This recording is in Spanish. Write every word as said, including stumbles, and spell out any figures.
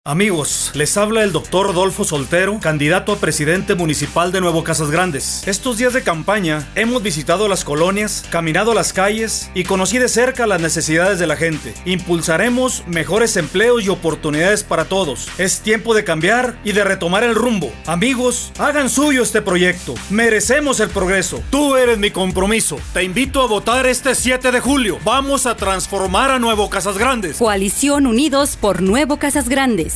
Amigos, les habla el doctor Rodolfo Soltero, candidato a presidente municipal de Nuevo Casas Grandes. Estos días de campaña hemos visitado las colonias, caminado las calles y conocí de cerca las necesidades de la gente. Impulsaremos mejores empleos y oportunidades para todos. Es tiempo de cambiar y de retomar el rumbo. Amigos, hagan suyo este proyecto. Merecemos el progreso. Tú eres mi compromiso. Te invito a votar este siete de julio. Vamos a transformar a Nuevo Casas Grandes. Coalición Unidos por Nuevo Casas Grandes.